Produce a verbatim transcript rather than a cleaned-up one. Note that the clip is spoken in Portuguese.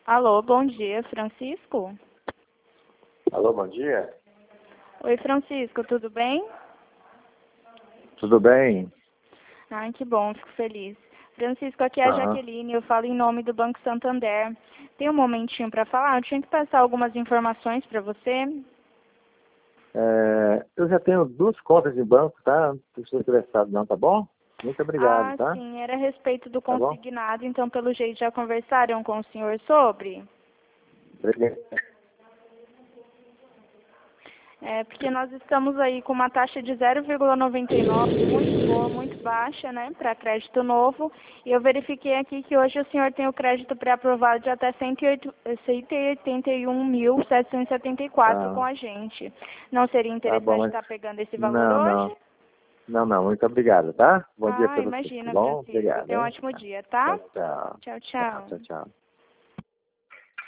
Alô, bom dia, Francisco? Alô, bom dia. Oi, Francisco, tudo bem? Tudo bem? Ai, que bom, fico feliz. Francisco, aqui é a Aham. Jaqueline, eu falo em nome do Banco Santander. Tem um momentinho para falar? Eu tinha que passar algumas informações para você. É, eu já tenho duas contas de banco, tá? Não estou interessado não, tá bom? Muito obrigado, Ah, tá? sim, era a respeito do Tá bom? consignado, então pelo jeito já conversaram com o senhor sobre? Obrigado. É, porque nós estamos aí com uma taxa de zero vírgula noventa e nove, muito boa, muito baixa, né, para crédito novo. E eu verifiquei aqui que hoje o senhor tem o crédito pré-aprovado de até cento e oitenta e um mil, setecentos e setenta e quatro com Tá, a gente. Não seria tá bom, interessante mas... estar pegando esse valor Não, hoje? não. Não, não, muito obrigado, tá? Bom dia Ah, para você, tá imagina, bom? Francisco. Obrigado, Tenha um hein? ótimo dia, Tchau, tá? tchau. Tchau, Tchau, tchau. tchau, tchau.